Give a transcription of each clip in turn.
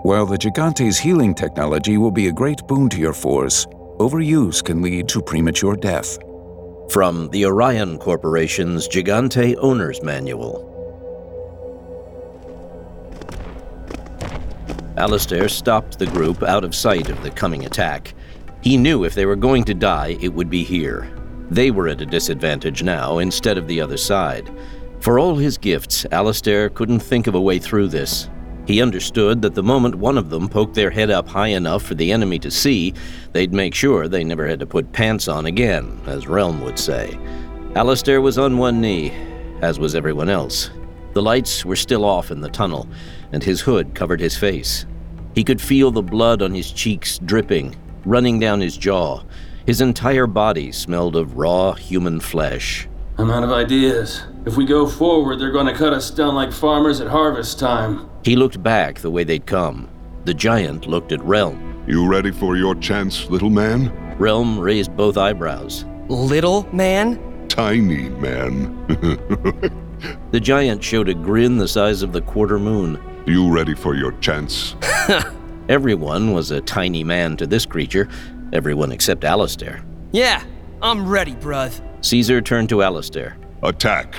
While the Gigante's healing technology will be a great boon to your force, overuse can lead to premature death. From the Orion Corporation's Gigante Owner's Manual. Alistair stopped the group out of sight of the coming attack. He knew if they were going to die, it would be here. They were at a disadvantage now instead of the other side. For all his gifts, Alistair couldn't think of a way through this. He understood that the moment one of them poked their head up high enough for the enemy to see, they'd make sure they never had to put pants on again, as Relm would say. Alistair was on one knee, as was everyone else. The lights were still off in the tunnel, and his hood covered his face. He could feel the blood on his cheeks dripping, running down his jaw. His entire body smelled of raw human flesh. I'm out of ideas. If we go forward, they're going to cut us down like farmers at harvest time. He looked back the way they'd come. The giant looked at Relm. You ready for your chance, little man? Relm raised both eyebrows. Little man? Tiny man. The giant showed a grin the size of the quarter moon. You ready for your chance? Everyone was a tiny man to this creature. Everyone except Alistair. Yeah, I'm ready, bruv. Caesar turned to Alistair. Attack.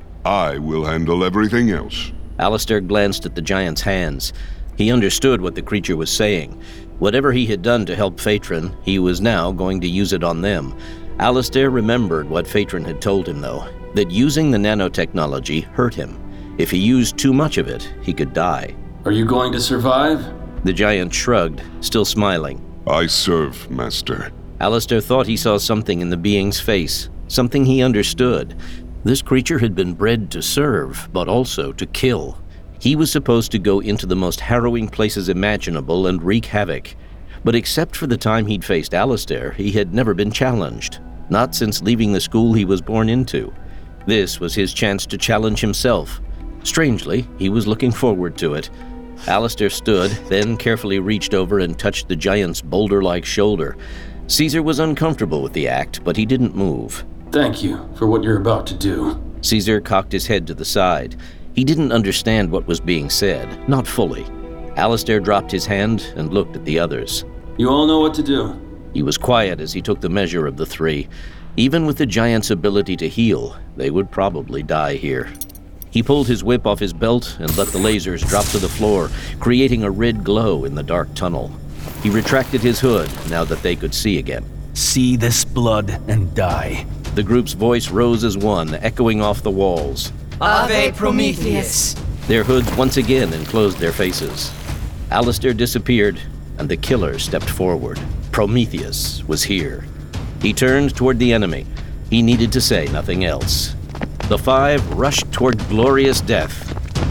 I will handle everything else. Alistair glanced at the giant's hands. He understood what the creature was saying. Whatever he had done to help Phaetron, he was now going to use it on them. Alistair remembered what Phaetron had told him, though, that using the nanotechnology hurt him. If he used too much of it, he could die. Are you going to survive? The giant shrugged, still smiling. I serve, Master. Alistair thought he saw something in the being's face, something he understood. This creature had been bred to serve, but also to kill. He was supposed to go into the most harrowing places imaginable and wreak havoc. But except for the time he'd faced Alistair, he had never been challenged. Not since leaving the school he was born into. This was his chance to challenge himself. Strangely, he was looking forward to it. Alistair stood, then carefully reached over and touched the giant's boulder-like shoulder. Caesar was uncomfortable with the act, but he didn't move. Thank you for what you're about to do. Caesar cocked his head to the side. He didn't understand what was being said, not fully. Alistair dropped his hand and looked at the others. You all know what to do. He was quiet as he took the measure of the three. Even with the giant's ability to heal, they would probably die here. He pulled his whip off his belt and let the lasers drop to the floor, creating a red glow in the dark tunnel. He retracted his hood now that they could see again. See this blood and die. The group's voice rose as one, echoing off the walls. Ave Prometheus! Their hoods once again enclosed their faces. Alistair disappeared, and the killer stepped forward. Prometheus was here. He turned toward the enemy. He needed to say nothing else. The five rushed toward glorious death.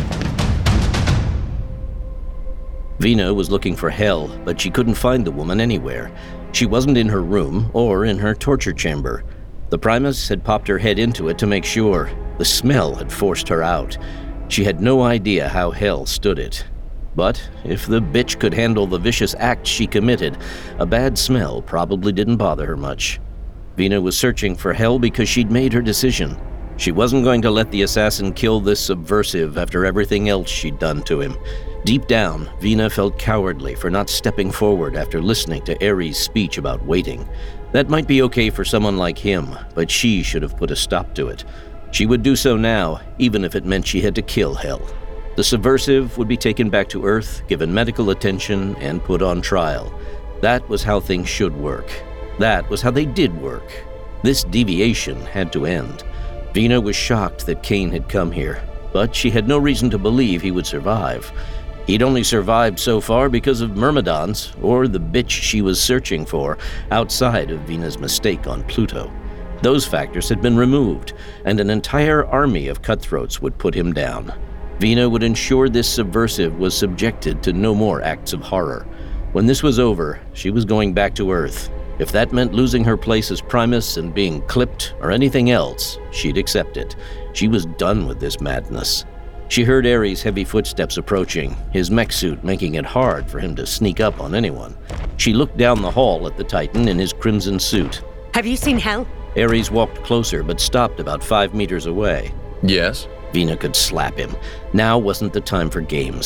Vina was looking for Hel, but she couldn't find the woman anywhere. She wasn't in her room or in her torture chamber. The Primus had popped her head into it to make sure. The smell had forced her out. She had no idea how Hel stood it. But if the bitch could handle the vicious act she committed, a bad smell probably didn't bother her much. Vina was searching for Hel because she'd made her decision. She wasn't going to let the assassin kill this subversive after everything else she'd done to him. Deep down, Vina felt cowardly for not stepping forward after listening to Ares' speech about waiting. That might be okay for someone like him, but she should have put a stop to it. She would do so now, even if it meant she had to kill Hel. The subversive would be taken back to Earth, given medical attention, and put on trial. That was how things should work. That was how they did work. This deviation had to end. Vina was shocked that Cain had come here, but she had no reason to believe he would survive. He'd only survived so far because of Myrmidons, or the bitch she was searching for, outside of Vina's mistake on Pluto. Those factors had been removed, and an entire army of cutthroats would put him down. Vina would ensure this subversive was subjected to no more acts of horror. When this was over, she was going back to Earth. If that meant losing her place as Primus and being clipped or anything else, she'd accept it. She was done with this madness. She heard Ares' heavy footsteps approaching, his mech suit making it hard for him to sneak up on anyone. She looked down the hall at the Titan in his crimson suit. Have you seen Hel? Ares walked closer but stopped about 5 meters away. Yes? Vina could slap him. Now wasn't the time for games.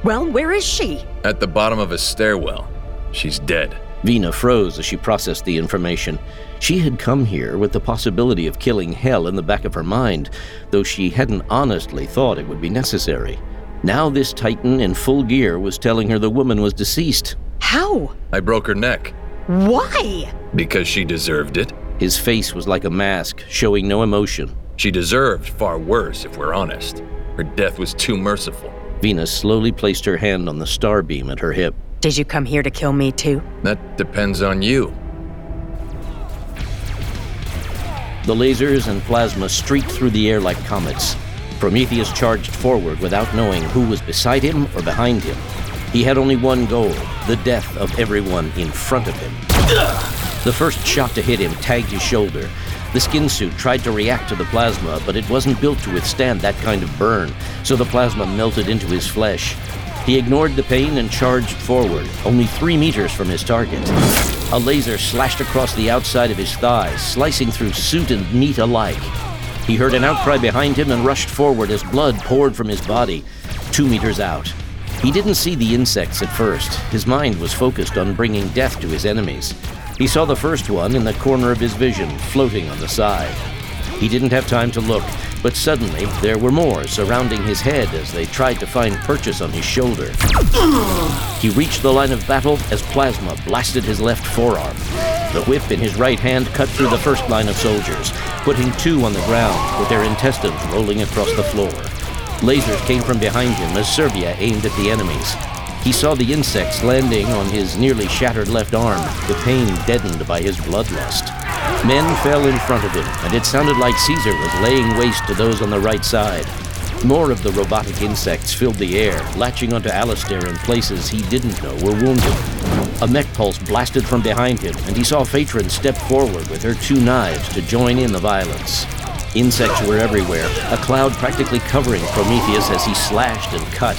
Well, where is she? At the bottom of a stairwell. She's dead. Vina froze as she processed the information. She had come here with the possibility of killing Hel in the back of her mind, though she hadn't honestly thought it would be necessary. Now this Titan in full gear was telling her the woman was deceased. How? I broke her neck. Why? Because she deserved it. His face was like a mask, showing no emotion. She deserved far worse, if we're honest. Her death was too merciful. Vina slowly placed her hand on the star beam at her hip. Did you come here to kill me too? That depends on you. The lasers and plasma streaked through the air like comets. Prometheus charged forward without knowing who was beside him or behind him. He had only one goal, the death of everyone in front of him. The first shot to hit him tagged his shoulder. The skin suit tried to react to the plasma, but it wasn't built to withstand that kind of burn, so the plasma melted into his flesh. He ignored the pain and charged forward, only 3 meters from his target. A laser slashed across the outside of his thighs, slicing through suit and meat alike. He heard an outcry behind him and rushed forward as blood poured from his body, 2 meters out. He didn't see the insects at first. His mind was focused on bringing death to his enemies. He saw the first one in the corner of his vision, floating on the side. He didn't have time to look, but suddenly there were more surrounding his head as they tried to find purchase on his shoulder. He reached the line of battle as plasma blasted his left forearm. The whip in his right hand cut through the first line of soldiers, putting 2 on the ground with their intestines rolling across the floor. Lasers came from behind him as Servia aimed at the enemies. He saw the insects landing on his nearly shattered left arm, the pain deadened by his bloodlust. Men fell in front of him, and it sounded like Caesar was laying waste to those on the right side. More of the robotic insects filled the air, latching onto Alistair in places he didn't know were wounded. A mech pulse blasted from behind him, and he saw Phaetron step forward with her 2 knives to join in the violence. Insects were everywhere, a cloud practically covering Prometheus as he slashed and cut.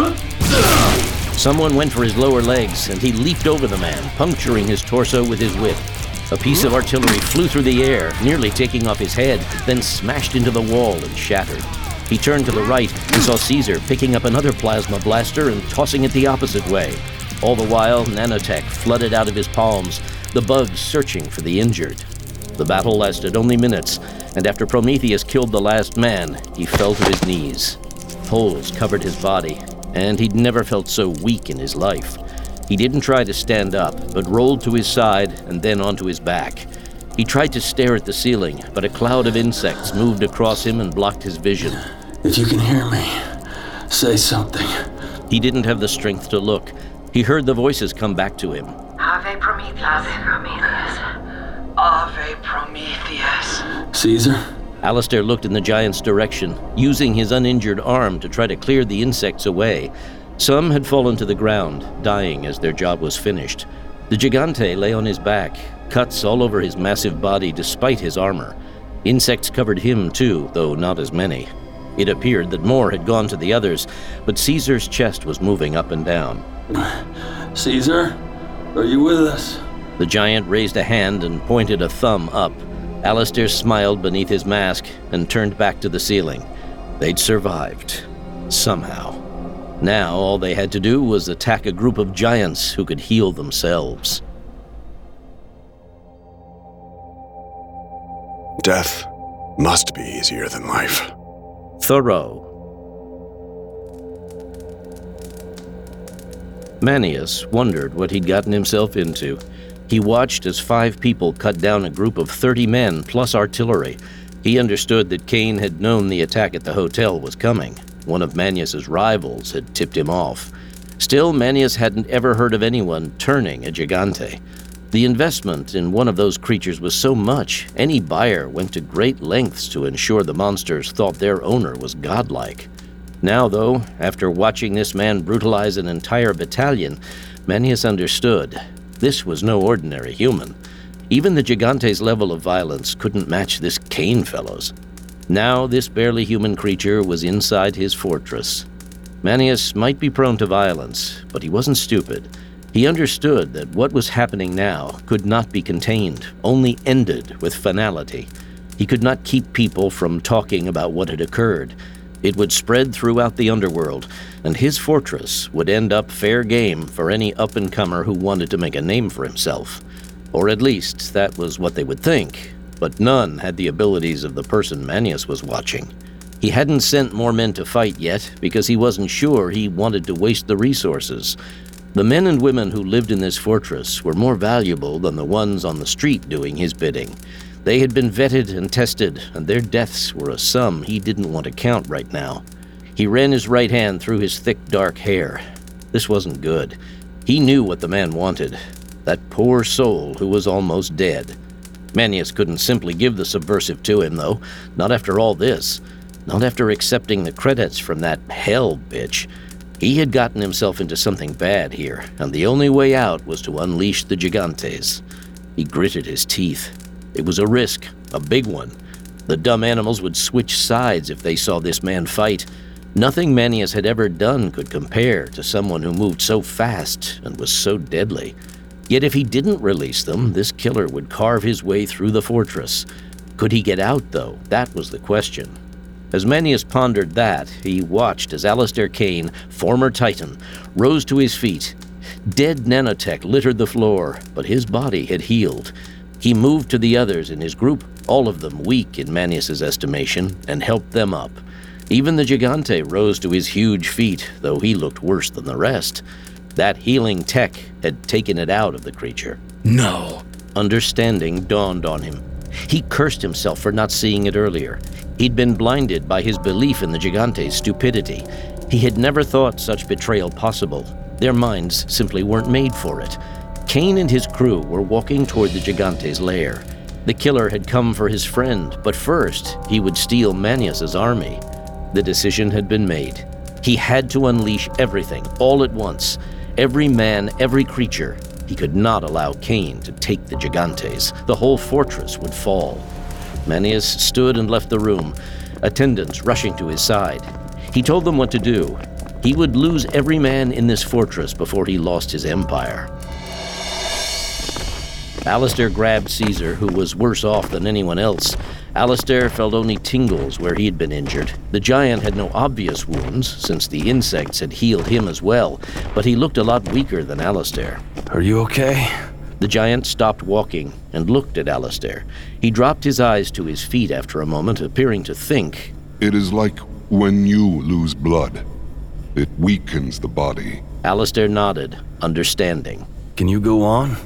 Someone went for his lower legs, and he leaped over the man, puncturing his torso with his whip. A piece of artillery flew through the air, nearly taking off his head, then smashed into the wall and shattered. He turned to the right and saw Caesar picking up another plasma blaster and tossing it the opposite way. All the while, nanotech flooded out of his palms, the bugs searching for the injured. The battle lasted only minutes, and after Prometheus killed the last man, he fell to his knees. Holes covered his body, and he'd never felt so weak in his life. He didn't try to stand up, but rolled to his side and then onto his back. He tried to stare at the ceiling, but a cloud of insects moved across him and blocked his vision. If you can hear me, say something. He didn't have the strength to look. He heard the voices come back to him. Ave Prometheus. Ave Prometheus. Ave Prometheus. Caesar? Alistair looked in the giant's direction, using his uninjured arm to try to clear the insects away. Some had fallen to the ground, dying as their job was finished. The Gigante lay on his back, cuts all over his massive body despite his armor. Insects covered him too, though not as many. It appeared that more had gone to the others, but Caesar's chest was moving up and down. Caesar? Are you with us? The giant raised a hand and pointed a thumb up. Alistair smiled beneath his mask and turned back to the ceiling. They'd survived. Somehow. Now all they had to do was attack a group of giants who could heal themselves. Death must be easier than life. Thoreau. Manius wondered what he'd gotten himself into. He watched as 5 people cut down a group of 30 men plus artillery. He understood that Kane had known the attack at the hotel was coming. One of Manius's rivals had tipped him off. Still, Manius hadn't ever heard of anyone turning a Gigante. The investment in one of those creatures was so much, any buyer went to great lengths to ensure the monsters thought their owner was godlike. Now, though, after watching this man brutalize an entire battalion, Manius understood. This was no ordinary human. Even the Gigante's level of violence couldn't match this Kane fellow's. Now this barely human creature was inside his fortress. Manius might be prone to violence, but he wasn't stupid. He understood that what was happening now could not be contained, only ended with finality. He could not keep people from talking about what had occurred. It would spread throughout the underworld, and his fortress would end up fair game for any up-and-comer who wanted to make a name for himself. Or at least, that was what they would think, but none had the abilities of the person Manius was watching. He hadn't sent more men to fight yet because he wasn't sure he wanted to waste the resources. The men and women who lived in this fortress were more valuable than the ones on the street doing his bidding. They had been vetted and tested, and their deaths were a sum he didn't want to count right now. He ran his right hand through his thick, dark hair. This wasn't good. He knew what the man wanted. That poor soul who was almost dead. Manius couldn't simply give the subversive to him, though. Not after all this. Not after accepting the credits from that hell bitch. He had gotten himself into something bad here, and the only way out was to unleash the Gigantes. He gritted his teeth. It was a risk, a big one. The dumb animals would switch sides if they saw this man fight. Nothing Manius had ever done could compare to someone who moved so fast and was so deadly. Yet if he didn't release them, this killer would carve his way through the fortress. Could he get out, though? That was the question. As Manius pondered that, he watched as Alistair Kane, former Titan, rose to his feet. Dead nanotech littered the floor, but his body had healed. He moved to the others in his group, all of them weak in Manius's estimation, and helped them up. Even the Gigante rose to his huge feet, though he looked worse than the rest. That healing tech had taken it out of the creature. No. Understanding dawned on him. He cursed himself for not seeing it earlier. He'd been blinded by his belief in the Gigante's stupidity. He had never thought such betrayal possible. Their minds simply weren't made for it. Kane and his crew were walking toward the Gigante's lair. The killer had come for his friend, but first he would steal Manius's army. The decision had been made. He had to unleash everything, all at once. Every man, every creature. He could not allow Kane to take the Gigantes. The whole fortress would fall. Manius stood and left the room, attendants rushing to his side. He told them what to do. He would lose every man in this fortress before he lost his empire. Alistair grabbed Caesar, who was worse off than anyone else. Alistair felt only tingles where he had been injured. The giant had no obvious wounds, since the insects had healed him as well, but he looked a lot weaker than Alistair. Are you okay? The giant stopped walking and looked at Alistair. He dropped his eyes to his feet after a moment, appearing to think. It is like when you lose blood. It weakens the body. Alistair nodded, understanding. Can you go on?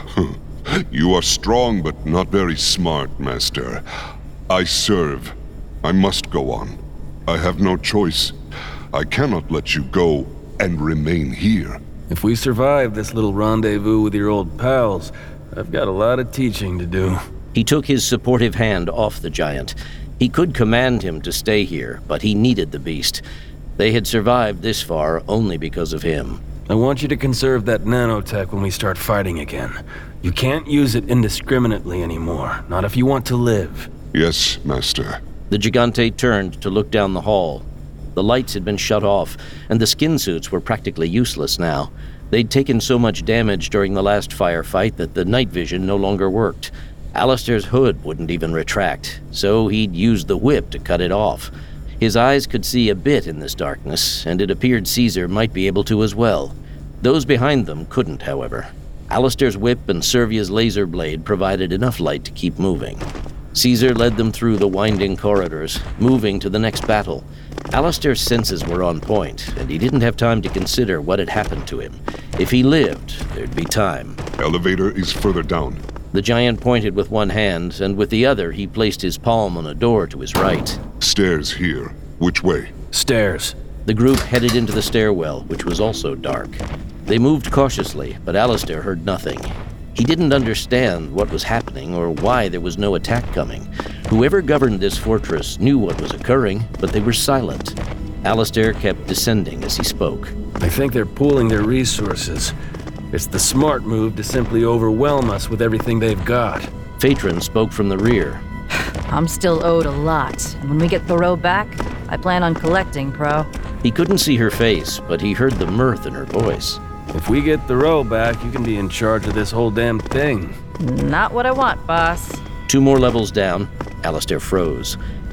You are strong but not very smart, Master. I serve. I must go on. I have no choice. I cannot let you go and remain here. If we survive this little rendezvous with your old pals, I've got a lot of teaching to do. He took his supportive hand off the giant. He could command him to stay here, but he needed the beast. They had survived this far only because of him. I want you to conserve that nanotech when we start fighting again. You can't use it indiscriminately anymore, not if you want to live. Yes, Master. The Gigante turned to look down the hall. The lights had been shut off, and the skin suits were practically useless now. They'd taken so much damage during the last firefight that the night vision no longer worked. Alistair's hood wouldn't even retract, so he'd used the whip to cut it off. His eyes could see a bit in this darkness, and it appeared Caesar might be able to as well. Those behind them couldn't, however. Alistair's whip and Servia's laser blade provided enough light to keep moving. Caesar led them through the winding corridors, moving to the next battle. Alistair's senses were on point, and he didn't have time to consider what had happened to him. If he lived, there'd be time. Elevator is further down. The giant pointed with one hand, and with the other he placed his palm on a door to his right. Stairs here. Which way? Stairs. The group headed into the stairwell, which was also dark. They moved cautiously, but Alistair heard nothing. He didn't understand what was happening or why there was no attack coming. Whoever governed this fortress knew what was occurring, but they were silent. Alistair kept descending as he spoke. I think they're pooling their resources. It's the smart move to simply overwhelm us with everything they've got. Phaetron spoke from the rear. I'm still owed a lot, and when we get Thoreau back, I plan on collecting, Pro. He couldn't see her face, but he heard the mirth in her voice. If we get Thoreau back, you can be in charge of this whole damn thing. Not what I want, boss. 2 more levels down, Alistair froze.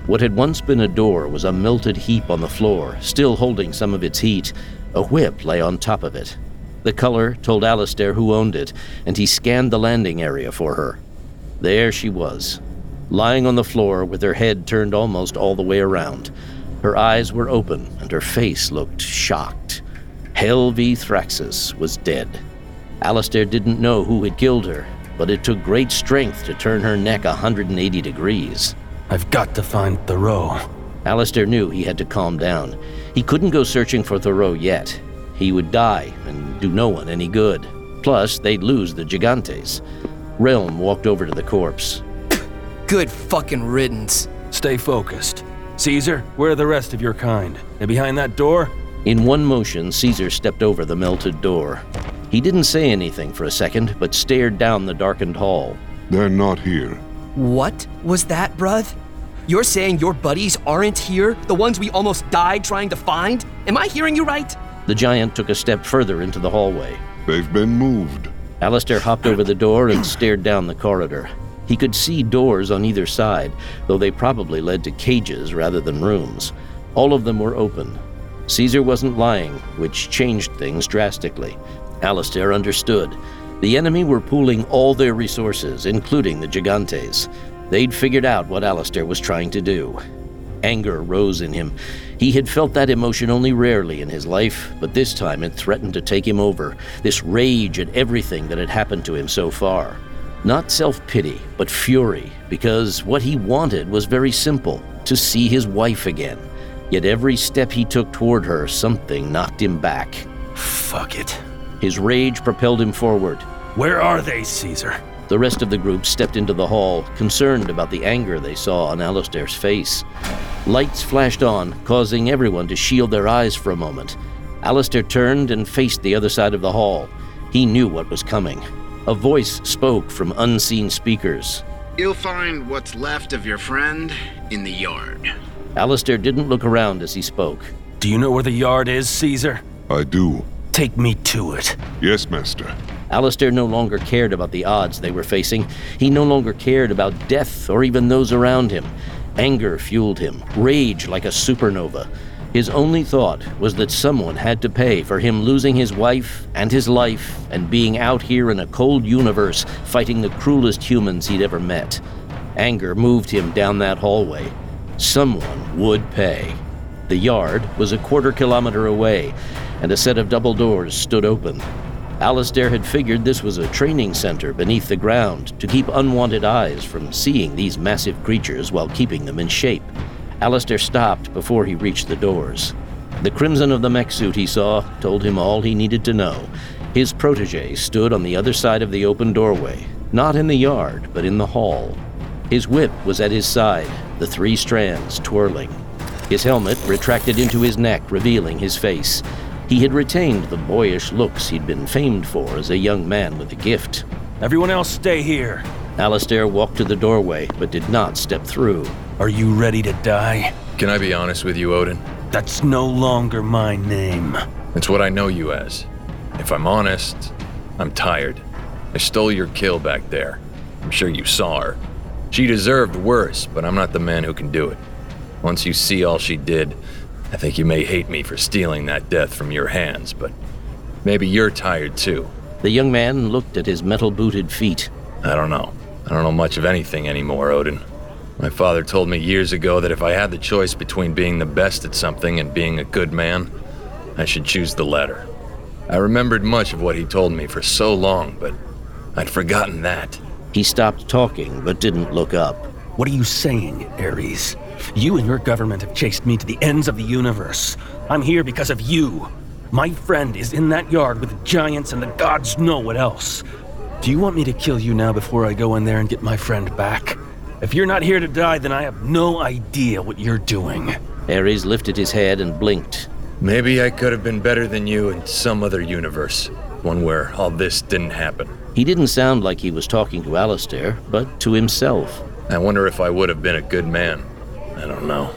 What had once been a door was a melted heap on the floor, still holding some of its heat. A whip lay on top of it. The color told Alistair who owned it, and he scanned the landing area for her. There she was, lying on the floor with her head turned almost all the way around. Her eyes were open, and her face looked shocked. Helvi Thraxus was dead. Alistair didn't know who had killed her, but it took great strength to turn her neck 180 degrees. I've got to find Thoreau. Alistair knew he had to calm down. He couldn't go searching for Thoreau yet. He would die and do no one any good. Plus, they'd lose the Gigantes. Relm walked over to the corpse. Good fucking riddance. Stay focused. Caesar, where are the rest of your kind? They behind that door? In one motion, Caesar stepped over the melted door. He didn't say anything for a second, but stared down the darkened hall. They're not here. What was that, bruv? You're saying your buddies aren't here? The ones we almost died trying to find? Am I hearing you right? The giant took a step further into the hallway. They've been moved. Alistair hopped over the door and stared down the corridor. He could see doors on either side, though they probably led to cages rather than rooms. All of them were open. Caesar wasn't lying, which changed things drastically. Alistair understood. The enemy were pooling all their resources, including the Gigantes. They'd figured out what Alistair was trying to do. Anger rose in him. He had felt that emotion only rarely in his life, but this time it threatened to take him over, this rage at everything that had happened to him so far. Not self-pity, but fury, because what he wanted was very simple, to see his wife again. Yet every step he took toward her, something knocked him back. Fuck it. His rage propelled him forward. Where are they, Caesar? The rest of the group stepped into the hall, concerned about the anger they saw on Alistair's face. Lights flashed on, causing everyone to shield their eyes for a moment. Alistair turned and faced the other side of the hall. He knew what was coming. A voice spoke from unseen speakers. You'll find what's left of your friend in the yard. Alistair didn't look around as he spoke. Do you know where the yard is, Caesar? I do. Take me to it. Yes, Master. Alistair no longer cared about the odds they were facing. He no longer cared about death or even those around him. Anger fueled him, rage like a supernova. His only thought was that someone had to pay for him losing his wife and his life and being out here in a cold universe fighting the cruelest humans he'd ever met. Anger moved him down that hallway. Someone would pay. The yard was a quarter-kilometer away, and a set of double doors stood open. Alistair had figured this was a training center beneath the ground to keep unwanted eyes from seeing these massive creatures while keeping them in shape. Alistair stopped before he reached the doors. The crimson of the mech suit he saw told him all he needed to know. His protege stood on the other side of the open doorway, not in the yard, but in the hall. His whip was at his side, the 3 strands twirling. His helmet retracted into his neck, revealing his face. He had retained the boyish looks he'd been famed for as a young man with a gift. Everyone else stay here. Alistair walked to the doorway, but did not step through. Are you ready to die? Can I be honest with you, Odin? That's no longer my name. It's what I know you as. If I'm honest, I'm tired. I stole your kill back there. I'm sure you saw her. She deserved worse, but I'm not the man who can do it. Once you see all she did, I think you may hate me for stealing that death from your hands, but maybe you're tired too. The young man looked at his metal-booted feet. I don't know. I don't know much of anything anymore, Odin. My father told me years ago that if I had the choice between being the best at something and being a good man, I should choose the latter. I remembered much of what he told me for so long, but I'd forgotten that. He stopped talking, but didn't look up. What are you saying, Ares? You and your government have chased me to the ends of the universe. I'm here because of you. My friend is in that yard with the giants and the gods know what else. Do you want me to kill you now before I go in there and get my friend back? If you're not here to die, then I have no idea what you're doing. Ares lifted his head and blinked. Maybe I could have been better than you in some other universe. One where all this didn't happen. He didn't sound like he was talking to Alistair, but to himself. I wonder if I would have been a good man. I don't know.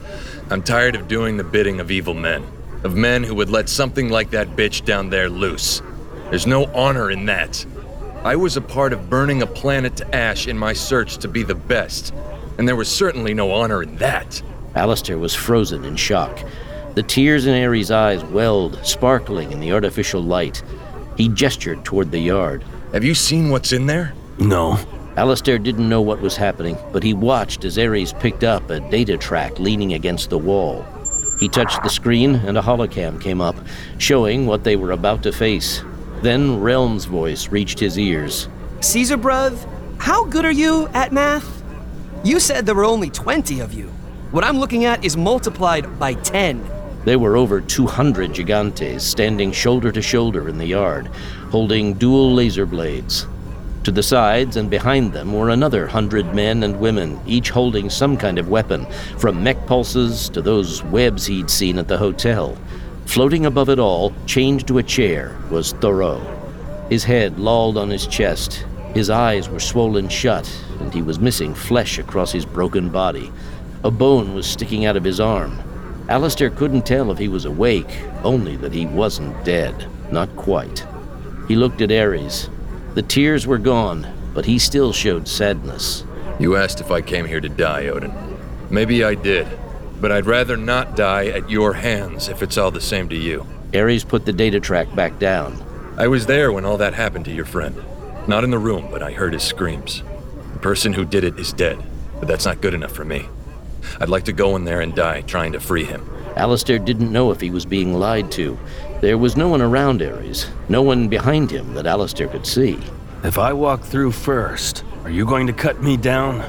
I'm tired of doing the bidding of evil men. Of men who would let something like that bitch down there loose. There's no honor in that. I was a part of burning a planet to ash in my search to be the best. and there was certainly no honor in that. Alistair was frozen in shock. The tears in Ares' eyes welled, sparkling in the artificial light. He gestured toward the yard. Have you seen what's in there? No. Alistair didn't know what was happening, but he watched as Ares picked up a data track leaning against the wall. He touched the screen and a holocam came up, showing what they were about to face. Then Realm's voice reached his ears. Caesar, bruv, how good are you at math? You said there were only 20 of you. What I'm looking at is multiplied by 10. There were over 200 Gigantes standing shoulder to shoulder in the yard, holding dual laser blades. To the sides and behind them were another 100 men and women, each holding some kind of weapon, from mech pulses to those webs he'd seen at the hotel. Floating above it all, chained to a chair, was Thoreau. His head lolled on his chest, his eyes were swollen shut, and he was missing flesh across his broken body. A bone was sticking out of his arm. Alistair couldn't tell if he was awake, only that he wasn't dead. Not quite. He looked at Ares. The tears were gone, but he still showed sadness. You asked if I came here to die, Odin. Maybe I did, but I'd rather not die at your hands if it's all the same to you. Ares put the data track back down. I was there when all that happened to your friend. Not in the room, but I heard his screams. The person who did it is dead, but that's not good enough for me. I'd like to go in there and die trying to free him. Alistair didn't know if he was being lied to. There was no one around Ares, no one behind him that Alistair could see. If I walk through first, are you going to cut me down?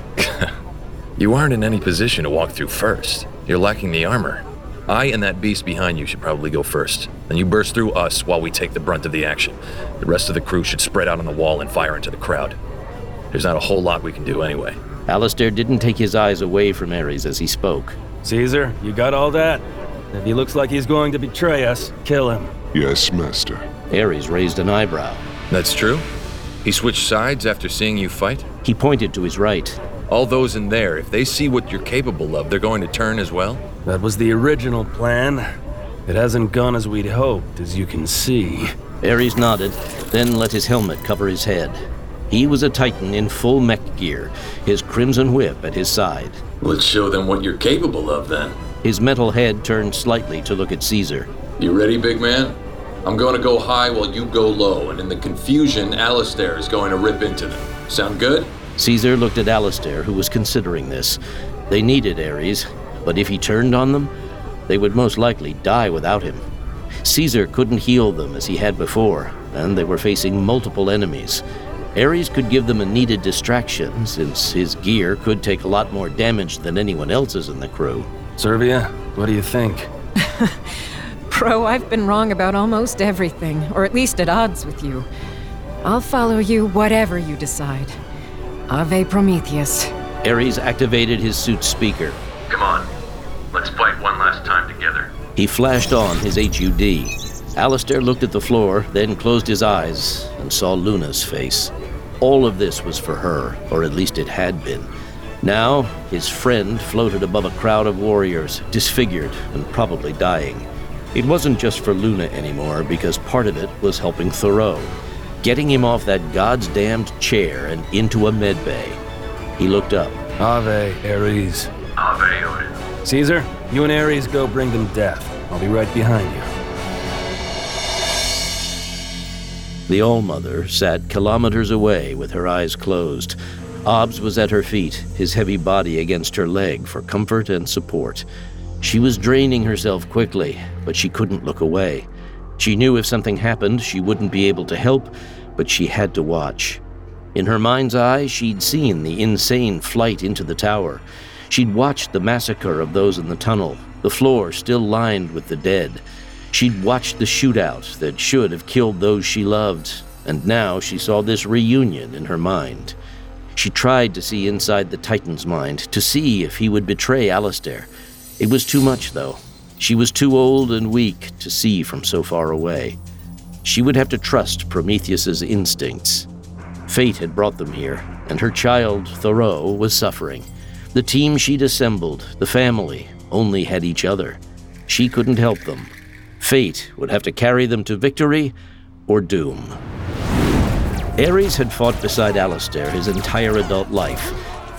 You aren't in any position to walk through first. You're lacking the armor. I and that beast behind you should probably go first. Then you burst through us while we take the brunt of the action. The rest of the crew should spread out on the wall and fire into the crowd. There's not a whole lot we can do anyway. Alistair didn't take his eyes away from Ares as he spoke. Caesar, you got all that? If he looks like he's going to betray us, kill him. Yes, Master. Ares raised an eyebrow. That's true? He switched sides after seeing you fight? He pointed to his right. All those in there, if they see what you're capable of, they're going to turn as well? That was the original plan. It hasn't gone as we'd hoped, as you can see. Ares nodded, then let his helmet cover his head. He was a Titan in full mech gear, his crimson whip at his side. Let's show them what you're capable of, then. His metal head turned slightly to look at Caesar. You ready, big man? I'm going to go high while you go low, and in the confusion, Alistair is going to rip into them. Sound good? Caesar looked at Alistair, who was considering this. They needed Ares, but if he turned on them, they would most likely die without him. Caesar couldn't heal them as he had before, and they were facing multiple enemies. Ares could give them a needed distraction, since his gear could take a lot more damage than anyone else's in the crew. Servia, what do you think? Pro, I've been wrong about almost everything, or at least at odds with you. I'll follow you whatever you decide. Ave Prometheus. Ares activated his suit's speaker. Come on, let's fight one last time together. He flashed on his HUD. Alistair looked at the floor, then closed his eyes and saw Luna's face. All of this was for her, or at least it had been. Now, his friend floated above a crowd of warriors, disfigured and probably dying. It wasn't just for Luna anymore, because part of it was helping Thoreau, getting him off that God's damned chair and into a medbay. He looked up. Ave, Ares. Ave, Odin. Caesar, you and Ares go bring them death. I'll be right behind you. The All-Mother sat kilometers away with her eyes closed. Obbs was at her feet, his heavy body against her leg for comfort and support. She was draining herself quickly, but she couldn't look away. She knew if something happened, she wouldn't be able to help, but she had to watch. In her mind's eye, she'd seen the insane flight into the tower. She'd watched the massacre of those in the tunnel, the floor still lined with the dead. She'd watched the shootout that should have killed those she loved, and now she saw this reunion in her mind. She tried to see inside the Titan's mind, to see if he would betray Alistair. It was too much, though. She was too old and weak to see from so far away. She would have to trust Prometheus's instincts. Fate had brought them here, and her child, Thoreau, was suffering. The team she'd assembled, the family, only had each other. She couldn't help them. Fate would have to carry them to victory or doom. Ares had fought beside Alistair his entire adult life.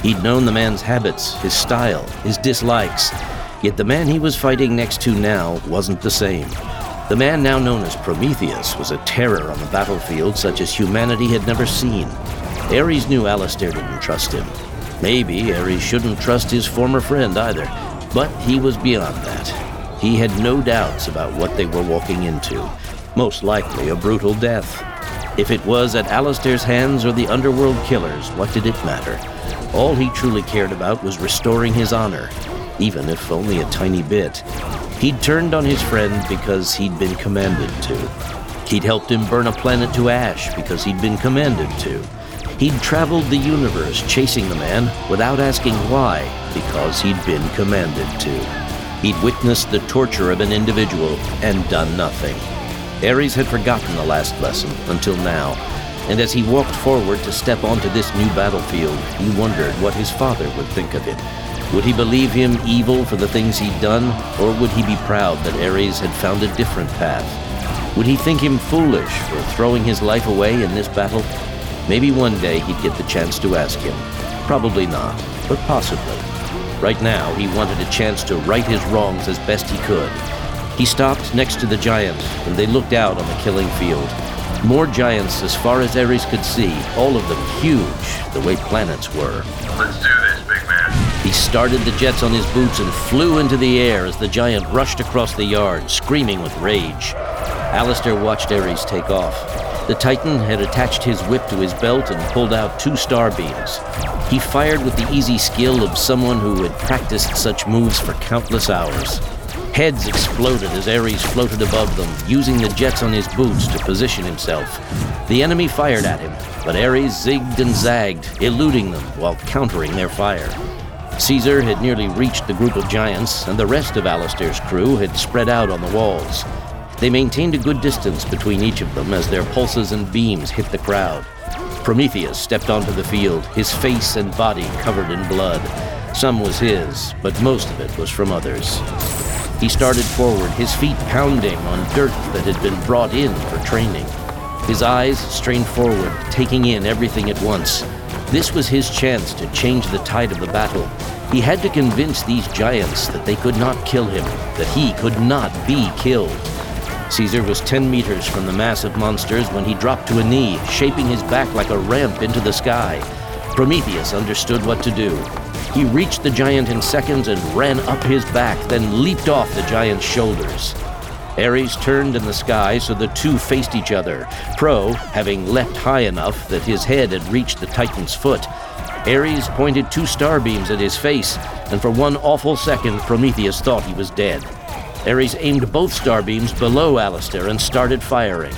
He'd known the man's habits, his style, his dislikes, yet the man he was fighting next to now wasn't the same. The man now known as Prometheus was a terror on the battlefield such as humanity had never seen. Ares knew Alistair didn't trust him. Maybe Ares shouldn't trust his former friend either, but he was beyond that. He had no doubts about what they were walking into, most likely a brutal death. If it was at Alistair's hands or the underworld killers, what did it matter? All he truly cared about was restoring his honor, even if only a tiny bit. He'd turned on his friend because he'd been commanded to. He'd helped him burn a planet to ash because he'd been commanded to. He'd traveled the universe chasing the man without asking why, because he'd been commanded to. He'd witnessed the torture of an individual and done nothing. Ares had forgotten the last lesson until now, and as he walked forward to step onto this new battlefield, he wondered what his father would think of him. Would he believe him evil for the things he'd done, or would he be proud that Ares had found a different path? Would he think him foolish for throwing his life away in this battle? Maybe one day he'd get the chance to ask him. Probably not, but possibly. Right now, he wanted a chance to right his wrongs as best he could. He stopped next to the giant, and they looked out on the killing field. More giants as far as Ares could see, all of them huge, the way planets were. Let's do this, big man. He started the jets on his boots and flew into the air as the giant rushed across the yard, screaming with rage. Alistair watched Ares take off. The Titan had attached his whip to his belt and pulled out 2 star beams. He fired with the easy skill of someone who had practiced such moves for countless hours. Heads exploded as Ares floated above them, using the jets on his boots to position himself. The enemy fired at him, but Ares zigged and zagged, eluding them while countering their fire. Caesar had nearly reached the group of giants, and the rest of Alistair's crew had spread out on the walls. They maintained a good distance between each of them as their pulses and beams hit the crowd. Prometheus stepped onto the field, his face and body covered in blood. Some was his, but most of it was from others. He started forward, his feet pounding on dirt that had been brought in for training. His eyes strained forward, taking in everything at once. This was his chance to change the tide of the battle. He had to convince these giants that they could not kill him, that he could not be killed. Caesar was 10 meters from the massive monsters when he dropped to a knee, shaping his back like a ramp into the sky. Prometheus understood what to do. He reached the giant in seconds and ran up his back, then leaped off the giant's shoulders. Ares turned in the sky so the two faced each other, Pro having leapt high enough that his head had reached the Titan's foot. Ares pointed 2 star beams at his face, and for one awful second, Prometheus thought he was dead. Ares aimed both star beams below Alistair and started firing.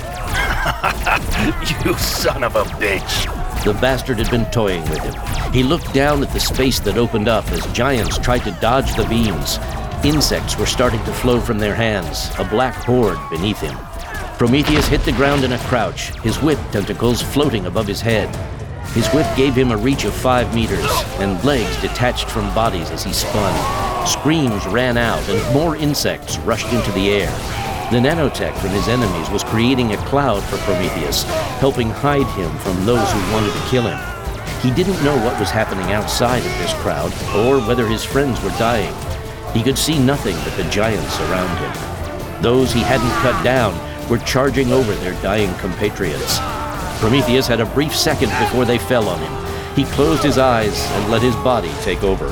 You son of a bitch! The bastard had been toying with him. He looked down at the space that opened up as giants tried to dodge the beams. Insects were starting to flow from their hands, a black horde beneath him. Prometheus hit the ground in a crouch, his whip tentacles floating above his head. His whip gave him a reach of 5 meters, and legs detached from bodies as he spun. Screams ran out, and more insects rushed into the air. The nanotech from his enemies was creating a cloud for Prometheus, helping hide him from those who wanted to kill him. He didn't know what was happening outside of this crowd, or whether his friends were dying. He could see nothing but the giants around him. Those he hadn't cut down were charging over their dying compatriots. Prometheus had a brief second before they fell on him. He closed his eyes and let his body take over.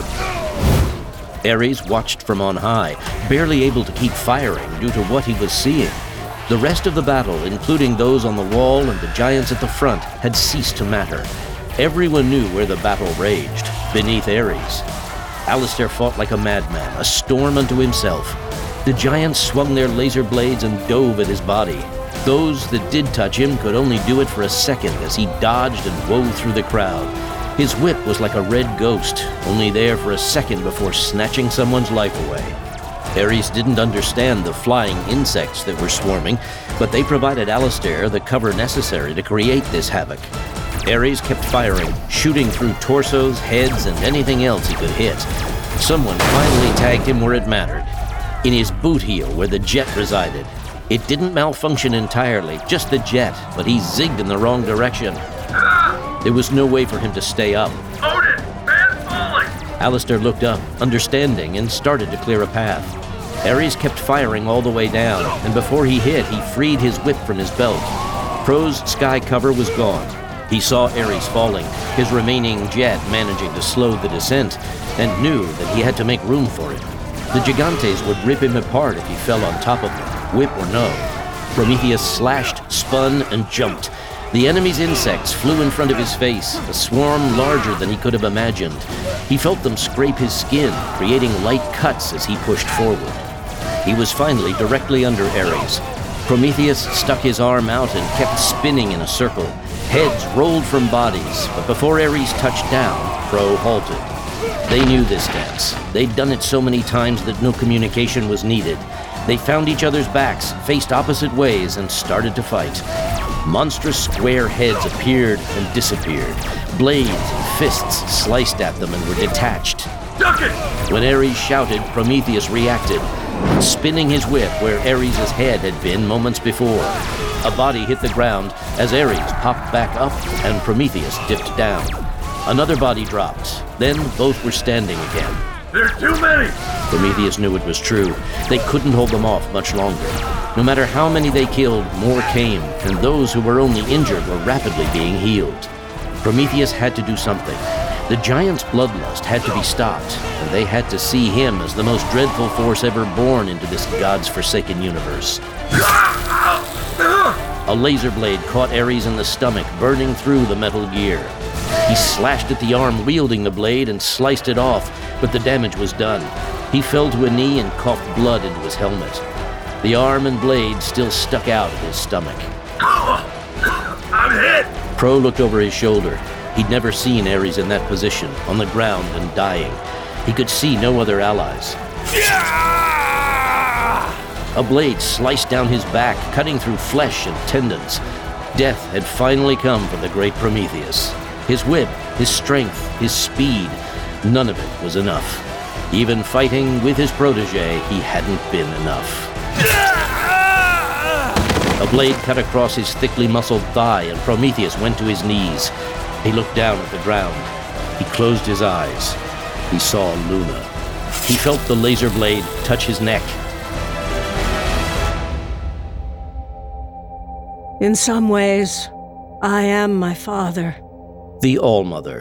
Ares watched from on high, barely able to keep firing due to what he was seeing. The rest of the battle, including those on the wall and the giants at the front, had ceased to matter. Everyone knew where the battle raged, beneath Ares. Alistair fought like a madman, a storm unto himself. The giants swung their laser blades and dove at his body. Those that did touch him could only do it for a second as he dodged and wove through the crowd. His whip was like a red ghost, only there for a second before snatching someone's life away. Ares didn't understand the flying insects that were swarming, but they provided Alistair the cover necessary to create this havoc. Ares kept firing, shooting through torsos, heads, and anything else he could hit. Someone finally tagged him where it mattered, in his boot heel where the jet resided. It didn't malfunction entirely, just the jet, but he zigged in the wrong direction. There was no way for him to stay up. Odin! Man Alistair looked up, understanding, and started to clear a path. Ares kept firing all the way down, and before he hit, he freed his whip from his belt. Pro's sky cover was gone. He saw Ares falling, his remaining jet managing to slow the descent, and knew that he had to make room for it. The Gigantes would rip him apart if he fell on top of them, whip or no. Prometheus slashed, spun, and jumped. The enemy's insects flew in front of his face, a swarm larger than he could have imagined. He felt them scrape his skin, creating light cuts as he pushed forward. He was finally directly under Ares. Prometheus stuck his arm out and kept spinning in a circle. Heads rolled from bodies, but before Ares touched down, Pro halted. They knew this dance. They'd done it so many times that no communication was needed. They found each other's backs, faced opposite ways, and started to fight. Monstrous square heads appeared and disappeared. Blades and fists sliced at them and were detached. Duck it! When Ares shouted, Prometheus reacted, spinning his whip where Ares' head had been moments before. A body hit the ground as Ares popped back up and Prometheus dipped down. Another body dropped. Then both were standing again. There are too many! Prometheus knew it was true. They couldn't hold them off much longer. No matter how many they killed, more came, and those who were only injured were rapidly being healed. Prometheus had to do something. The giant's bloodlust had to be stopped, and they had to see him as the most dreadful force ever born into this God's forsaken universe. A laser blade caught Ares in the stomach, burning through the metal gear. He slashed at the arm wielding the blade and sliced it off, but the damage was done. He fell to a knee and coughed blood into his helmet. The arm and blade still stuck out of his stomach. I'm hit! Pro looked over his shoulder. He'd never seen Ares in that position, on the ground and dying. He could see no other allies. A blade sliced down his back, cutting through flesh and tendons. Death had finally come for the great Prometheus. His whip, his strength, his speed, none of it was enough. Even fighting with his protege, he hadn't been enough. A blade cut across his thickly muscled thigh, and Prometheus went to his knees. He looked down at the ground. He closed his eyes. He saw Luna. He felt the laser blade touch his neck. In some ways, I am my father. The All-Mother.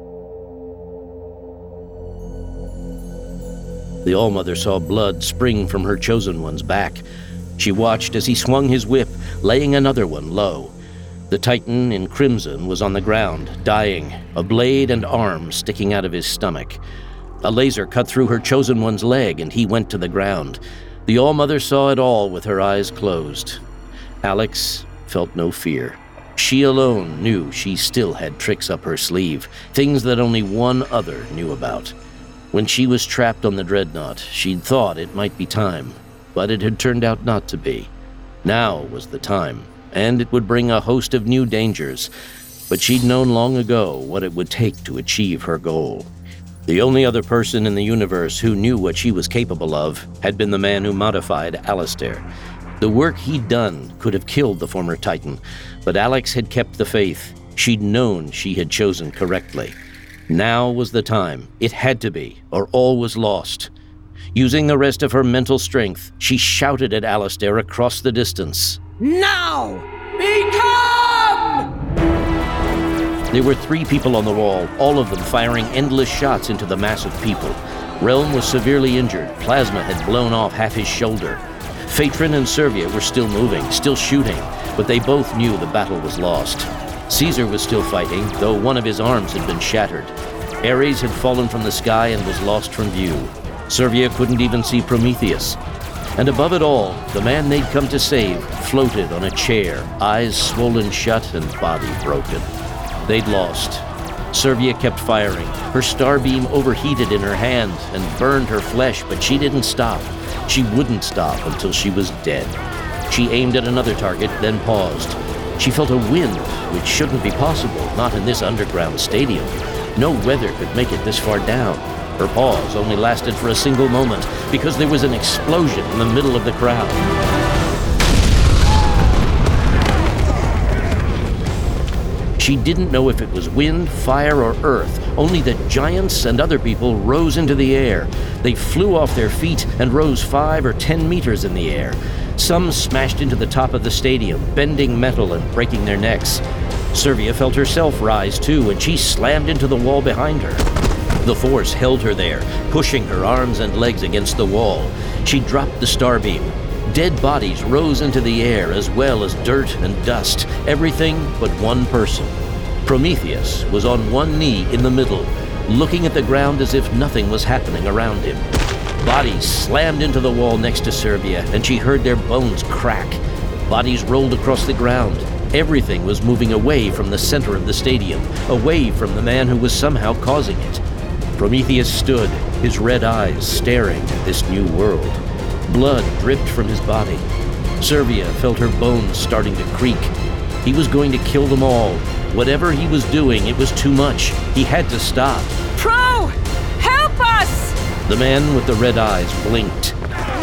The All-Mother saw blood spring from her chosen one's back. She watched as he swung his whip, laying another one low. The Titan in crimson was on the ground, dying, a blade and arm sticking out of his stomach. A laser cut through her chosen one's leg, and he went to the ground. The All-Mother saw it all with her eyes closed. Alex felt no fear. She alone knew she still had tricks up her sleeve, things that only one other knew about. When she was trapped on the Dreadnought, she'd thought it might be time, but it had turned out not to be. Now was the time, and it would bring a host of new dangers, but she'd known long ago what it would take to achieve her goal. The only other person in the universe who knew what she was capable of had been the man who modified Alistair. The work he'd done could have killed the former Titan, but Alex had kept the faith. She'd known she had chosen correctly. Now was the time. It had to be, or all was lost. Using the rest of her mental strength, she shouted at Alistair across the distance. Now! Become! There were 3 people on the wall, all of them firing endless shots into the mass of people. Relm was severely injured. Plasma had blown off half his shoulder. Phaetron and Servia were still moving, still shooting, but they both knew the battle was lost. Caesar was still fighting, though one of his arms had been shattered. Ares had fallen from the sky and was lost from view. Servia couldn't even see Prometheus. And above it all, the man they'd come to save floated on a chair, eyes swollen shut and body broken. They'd lost. Servia kept firing. Her starbeam overheated in her hand and burned her flesh, but she didn't stop. She wouldn't stop until she was dead. She aimed at another target, then paused. She felt a wind, which shouldn't be possible, not in this underground stadium. No weather could make it this far down. Her pause only lasted for a single moment, because there was an explosion in the middle of the crowd. She didn't know if it was wind, fire, or earth, only that giants and other people rose into the air. They flew off their feet and rose 5 or 10 meters in the air. Some smashed into the top of the stadium, bending metal and breaking their necks. Servia felt herself rise too, and she slammed into the wall behind her. The force held her there, pushing her arms and legs against the wall. She dropped the starbeam. Dead bodies rose into the air, as well as dirt and dust, everything but one person. Prometheus was on one knee in the middle, looking at the ground as if nothing was happening around him. Bodies slammed into the wall next to Servia, and she heard their bones crack. Bodies rolled across the ground. Everything was moving away from the center of the stadium, away from the man who was somehow causing it. Prometheus stood, his red eyes staring at this new world. Blood dripped from his body. Servia felt her bones starting to creak. He was going to kill them all. Whatever he was doing, it was too much. He had to stop. Pro! Help us! The man with the red eyes blinked.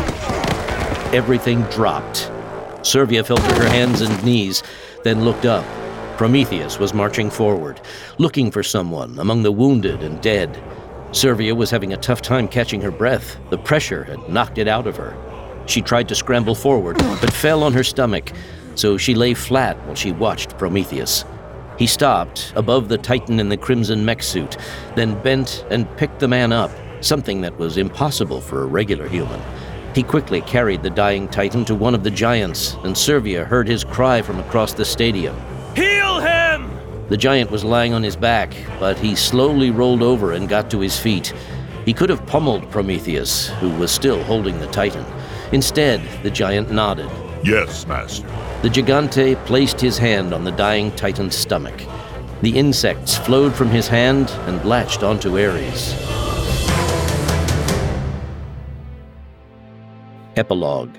Everything dropped. Servia fell to her hands and knees, then looked up. Prometheus was marching forward, looking for someone among the wounded and dead. Servia was having a tough time catching her breath. The pressure had knocked it out of her. She tried to scramble forward, but fell on her stomach, so she lay flat while she watched Prometheus. He stopped above the Titan in the crimson mech suit, then bent and picked the man up, something that was impossible for a regular human. He quickly carried the dying Titan to one of the giants, and Servia heard his cry from across the stadium. Heal him! The giant was lying on his back, but he slowly rolled over and got to his feet. He could have pummeled Prometheus, who was still holding the Titan. Instead, the giant nodded. Yes, Master. The Gigante placed his hand on the dying Titan's stomach. The insects flowed from his hand and latched onto Ares. Epilogue.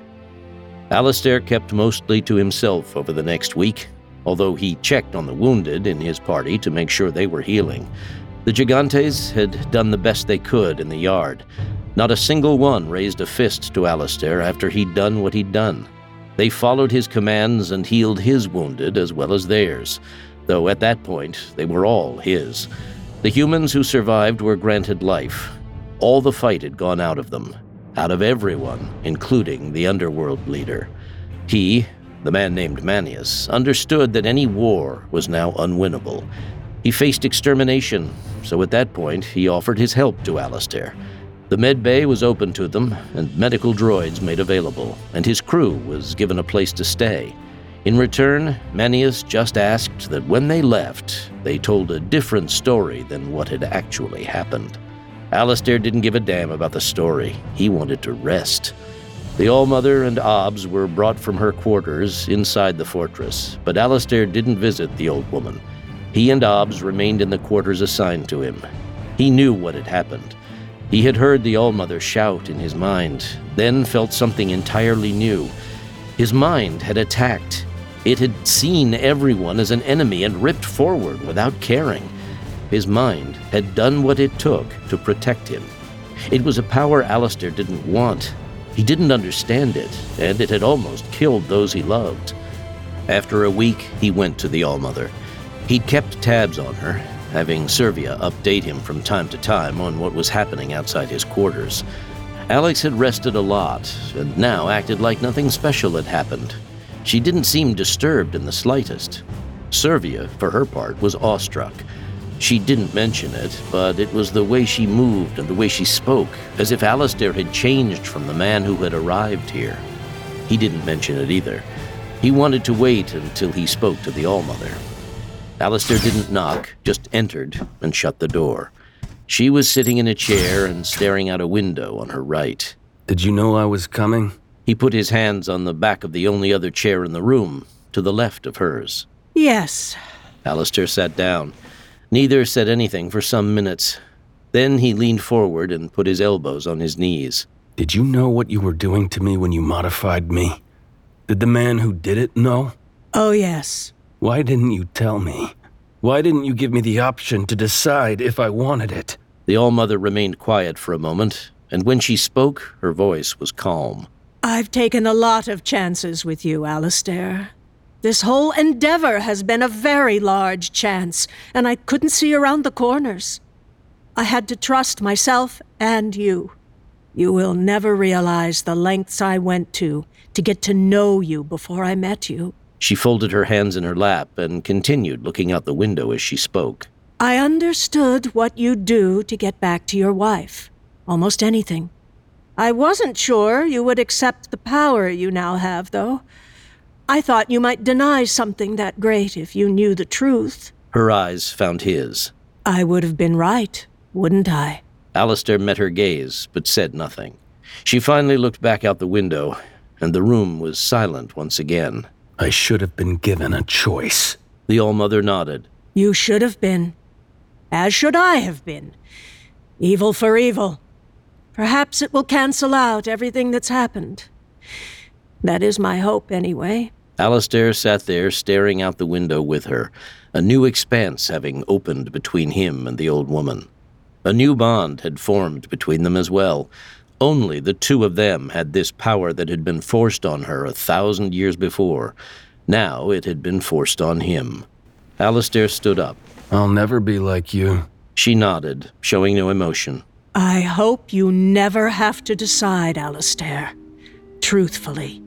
Alistair kept mostly to himself over the next week, although he checked on the wounded in his party to make sure they were healing. The Gigantes had done the best they could in the yard. Not a single one raised a fist to Alistair after he'd done what he'd done. They followed his commands and healed his wounded as well as theirs, though at that point they were all his. The humans who survived were granted life. All the fight had gone out of them, out of everyone, including the underworld leader. He, the man named Manius, understood that any war was now unwinnable. He faced extermination, so at that point he offered his help to Alistair. The med bay was open to them, and medical droids made available, and his crew was given a place to stay. In return, Manius just asked that when they left, they told a different story than what had actually happened. Alistair didn't give a damn about the story. He wanted to rest. The Allmother and Obbs were brought from her quarters inside the fortress, but Alistair didn't visit the old woman. He and Obbs remained in the quarters assigned to him. He knew what had happened. He had heard the Allmother shout in his mind, then felt something entirely new. His mind had attacked. It had seen everyone as an enemy and ripped forward without caring. His mind had done what it took to protect him. It was a power Alistair didn't want. He didn't understand it, and it had almost killed those he loved. After a week, he went to the Allmother. He'd kept tabs on her, having Servia update him from time to time on what was happening outside his quarters. Alex had rested a lot, and now acted like nothing special had happened. She didn't seem disturbed in the slightest. Servia, for her part, was awestruck. She didn't mention it, but it was the way she moved and the way she spoke, as if Alistair had changed from the man who had arrived here. He didn't mention it either. He wanted to wait until he spoke to the Allmother. Alistair didn't knock, just entered and shut the door. She was sitting in a chair and staring out a window on her right. Did you know I was coming? He put his hands on the back of the only other chair in the room, to the left of hers. Yes. Alistair sat down. Neither said anything for some minutes. Then he leaned forward and put his elbows on his knees. Did you know what you were doing to me when you modified me? Did the man who did it know? Oh, yes. Why didn't you tell me? Why didn't you give me the option to decide if I wanted it? The Allmother remained quiet for a moment, and when she spoke, her voice was calm. I've taken a lot of chances with you, Alistair. This whole endeavor has been a very large chance, and I couldn't see around the corners. I had to trust myself and you. You will never realize the lengths I went to get to know you before I met you. She folded her hands in her lap and continued looking out the window as she spoke. I understood what you'd do to get back to your wife. Almost anything. I wasn't sure you would accept the power you now have, though. I thought you might deny something that great if you knew the truth. Her eyes found his. I would have been right, wouldn't I? Alistair met her gaze, but said nothing. She finally looked back out the window, and the room was silent once again. I should have been given a choice. The All-Mother nodded. You should have been. As should I have been. Evil for evil. Perhaps it will cancel out everything that's happened. That is my hope, anyway. Alistair sat there staring out the window with her, a new expanse having opened between him and the old woman. A new bond had formed between them as well. Only the two of them had this power that had been forced on her 1,000 years before. Now it had been forced on him. Alistair stood up. I'll never be like you. She nodded, showing no emotion. I hope you never have to decide, Alistair. Truthfully.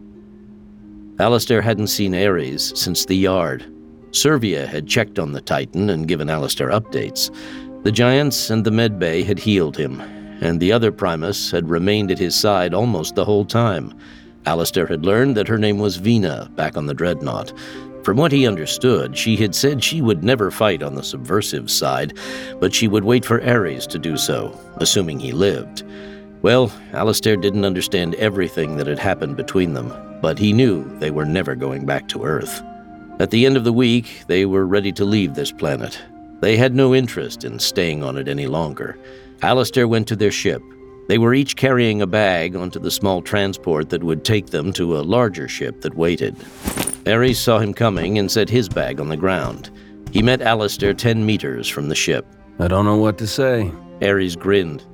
Alistair hadn't seen Ares since the Yard. Servia had checked on the Titan and given Alistair updates. The Giants and the Medbay had healed him, and the other Primus had remained at his side almost the whole time. Alistair had learned that her name was Vina back on the Dreadnought. From what he understood, she had said she would never fight on the subversive side, but she would wait for Ares to do so, assuming he lived. Well, Alistair didn't understand everything that had happened between them, but he knew they were never going back to Earth. At the end of the week, they were ready to leave this planet. They had no interest in staying on it any longer. Alistair went to their ship. They were each carrying a bag onto the small transport that would take them to a larger ship that waited. Ares saw him coming and set his bag on the ground. He met Alistair 10 meters from the ship. I don't know what to say. Ares grinned.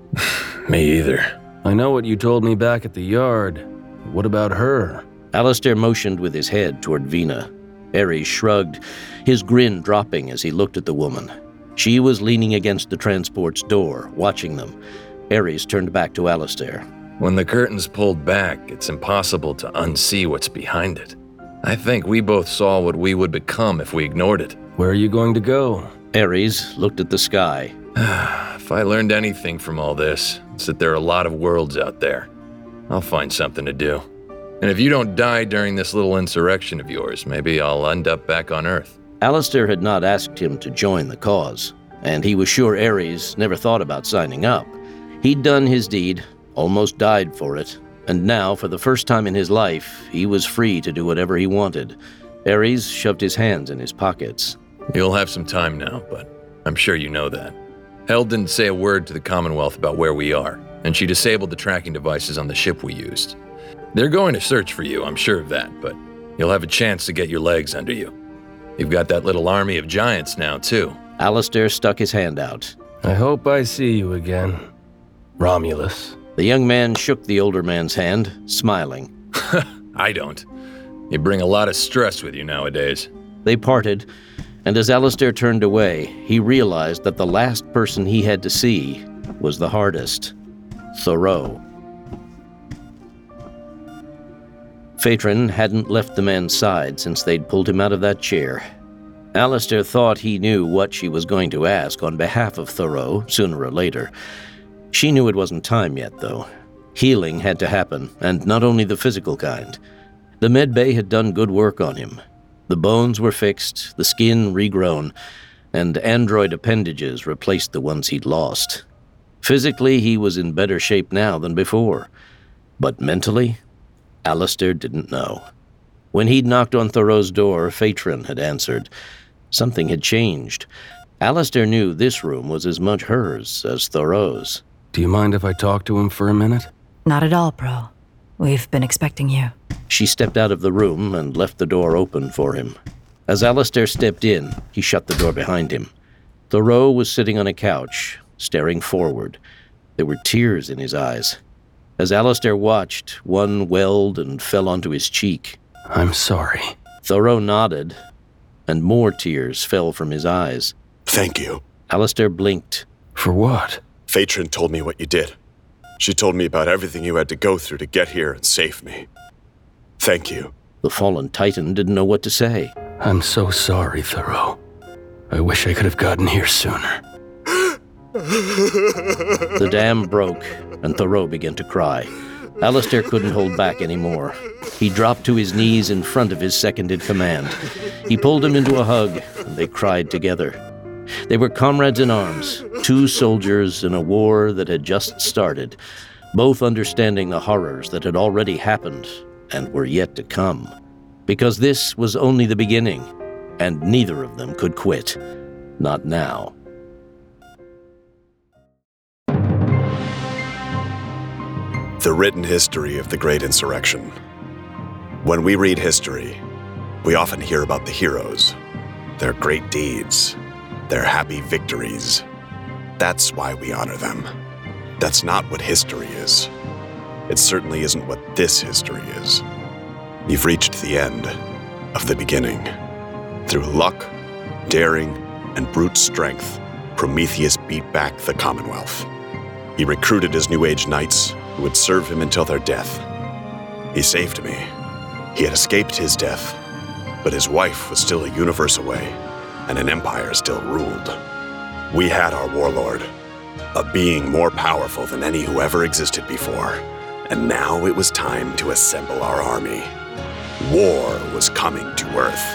Me either. I know what you told me back at the Yard. What about her? Alistair motioned with his head toward Vina. Ares shrugged, his grin dropping as he looked at the woman. She was leaning against the transport's door, watching them. Ares turned back to Alistair. When the curtain's pulled back, it's impossible to unsee what's behind it. I think we both saw what we would become if we ignored it. Where are you going to go? Ares looked at the sky. If I learned anything from all this, it's that there are a lot of worlds out there. I'll find something to do. And if you don't die during this little insurrection of yours, maybe I'll end up back on Earth. Alistair had not asked him to join the cause, and he was sure Ares never thought about signing up. He'd done his deed, almost died for it, and now, for the first time in his life, he was free to do whatever he wanted. Ares shoved his hands in his pockets. You'll have some time now, but I'm sure you know that. Hel didn't say a word to the Commonwealth about where we are, and she disabled the tracking devices on the ship we used. They're going to search for you, I'm sure of that, but you'll have a chance to get your legs under you. You've got that little army of giants now, too. Alistair stuck his hand out. I hope I see you again, Romulus. The young man shook the older man's hand, smiling. I don't. You bring a lot of stress with you nowadays. They parted, and as Alistair turned away, he realized that the last person he had to see was the hardest. Thoreau. Phaetron hadn't left the man's side since they'd pulled him out of that chair. Alistair thought he knew what she was going to ask on behalf of Thoreau sooner or later. She knew it wasn't time yet, though. Healing had to happen, and not only the physical kind. The Medbay had done good work on him. The bones were fixed, the skin regrown, and android appendages replaced the ones he'd lost. Physically, he was in better shape now than before. But mentally, Alistair didn't know. When he'd knocked on Thoreau's door, Phaetron had answered. Something had changed. Alistair knew this room was as much hers as Thoreau's. Do you mind if I talk to him for a minute? Not at all, Pro. We've been expecting you. She stepped out of the room and left the door open for him. As Alistair stepped in, he shut the door behind him. Thoreau was sitting on a couch, staring forward. There were tears in his eyes. As Alistair watched, one welled and fell onto his cheek. I'm sorry. Thoreau nodded, and more tears fell from his eyes. Thank you. Alistair blinked. For what? Fatron told me what you did. She told me about everything you had to go through to get here and save me. Thank you. The fallen Titan didn't know what to say. I'm so sorry, Thoreau. I wish I could have gotten here sooner. The dam broke, and Thoreau began to cry. Alistair couldn't hold back anymore. He dropped to his knees in front of his second-in-command. He pulled him into a hug, and they cried together. They were comrades in arms, two soldiers in a war that had just started, both understanding the horrors that had already happened and were yet to come. Because this was only the beginning, and neither of them could quit. Not now. The written history of the Great Insurrection. When we read history, we often hear about the heroes, their great deeds, their happy victories. That's why we honor them. That's not what history is. It certainly isn't what this history is. You've reached the end of the beginning. Through luck, daring, and brute strength, Prometheus beat back the Commonwealth. He recruited his New Age knights who would serve him until their death. He saved me. He had escaped his death, but his wife was still a universe away, and an empire still ruled. We had our warlord, a being more powerful than any who ever existed before, and now it was time to assemble our army. War was coming to Earth.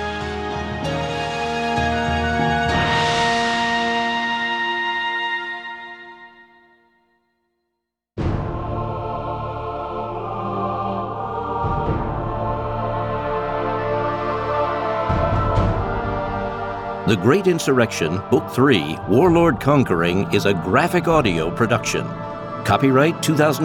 The Great Insurrection, Book 3, Warlord Conquering, is a graphic audio production. Copyright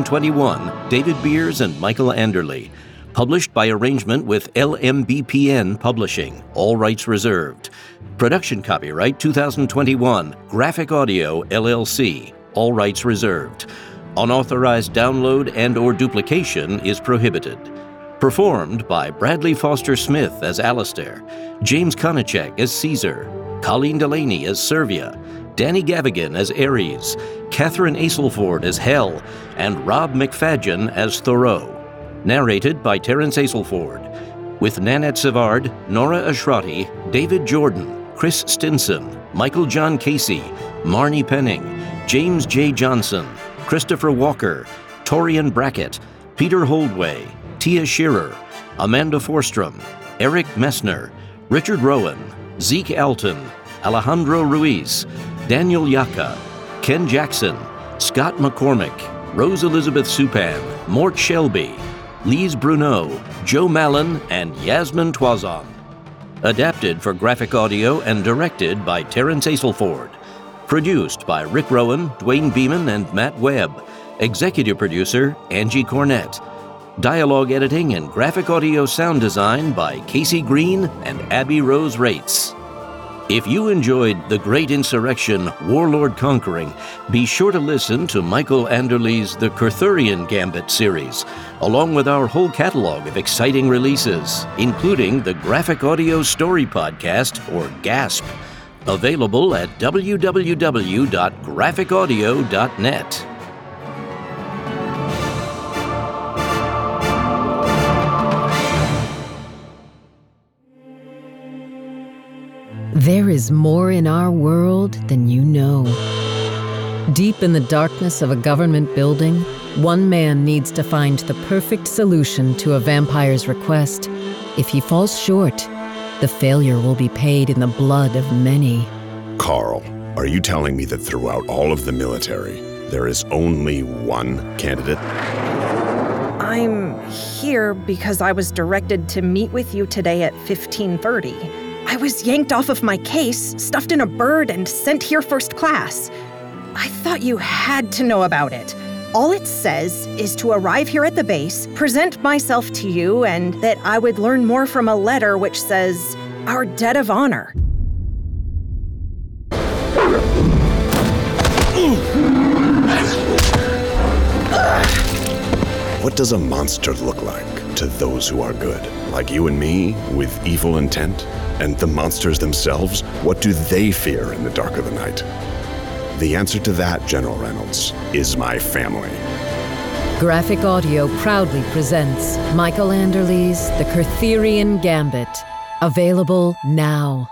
2021, David Beers and Michael Anderle. Published by arrangement with LMBPN Publishing, all rights reserved. Production copyright 2021, Graphic Audio, LLC, all rights reserved. Unauthorized download and/or duplication is prohibited. Performed by Bradley Foster Smith as Alistair, James Konachek as Caesar, Colleen Delaney as Servia, Danny Gavigan as Ares, Catherine Aselford as Hel, and Rob McFadgen as Thoreau. Narrated by Terence Aselford. With Nanette Savard, Nora Ashrati, David Jordan, Chris Stinson, Michael John Casey, Marnie Penning, James J. Johnson, Christopher Walker, Torian Brackett, Peter Holdway, Tia Shearer, Amanda Forstrom, Eric Messner, Richard Rowan, Zeke Alton, Alejandro Ruiz, Daniel Yaka, Ken Jackson, Scott McCormick, Rose Elizabeth Supan, Mort Shelby, Lise Bruneau, Joe Mallon, and Yasmin Twazon. Adapted for graphic audio and directed by Terence Aselford. Produced by Rick Rowan, Dwayne Beeman, and Matt Webb. Executive producer, Angie Cornett. Dialogue editing and graphic audio sound design by Casey Green and Abby Rose Rates. If you enjoyed The Great Insurrection, Warlord Conquering, be sure to listen to Michael Anderle's The Kurthurian Gambit series, along with our whole catalog of exciting releases, including the Graphic Audio Story Podcast, or GASP, available at www.graphicaudio.net. There is more in our world than you know. Deep in the darkness of a government building, one man needs to find the perfect solution to a vampire's request. If he falls short, the failure will be paid in the blood of many. Carl, are you telling me that throughout all of the military, there is only one candidate? I'm here because I was directed to meet with you today at 15:30. I was yanked off of my case, stuffed in a bird, and sent here first class. I thought you had to know about it. All it says is to arrive here at the base, present myself to you, and that I would learn more from a letter which says, "Our debt of honor." What does a monster look like? to those who are good, like you and me, with evil intent? And the monsters themselves, what do they fear in the dark of the night? The answer to that, General Reynolds, is my family. Graphic Audio proudly presents Michael Anderle's The Kurtherian Gambit. Available now.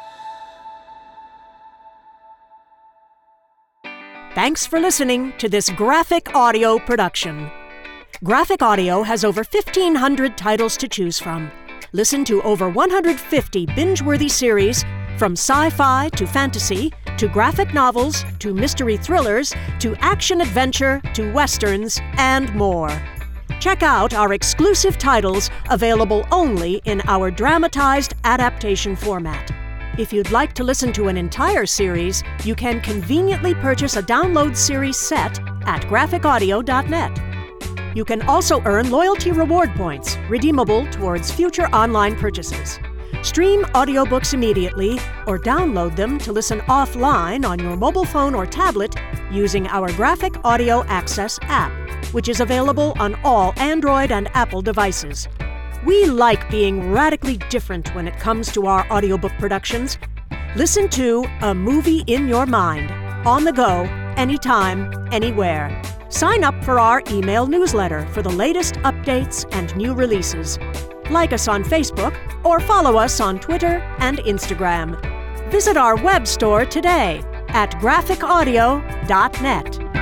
Thanks for listening to this Graphic Audio production. Graphic Audio has over 1,500 titles to choose from. Listen to over 150 binge-worthy series, from sci-fi to fantasy, to graphic novels, to mystery thrillers, to action-adventure, to westerns, and more. Check out our exclusive titles available only in our dramatized adaptation format. If you'd like to listen to an entire series, you can conveniently purchase a download series set at graphicaudio.net. You can also earn loyalty reward points, redeemable towards future online purchases. Stream audiobooks immediately or download them to listen offline on your mobile phone or tablet using our Graphic Audio Access app, which is available on all Android and Apple devices. We like being radically different when it comes to our audiobook productions. Listen to A Movie in Your Mind, on the go, anytime, anywhere. Sign up for our email newsletter for the latest updates and new releases. Like us on Facebook or follow us on Twitter and Instagram. Visit our web store today at graphicaudio.net.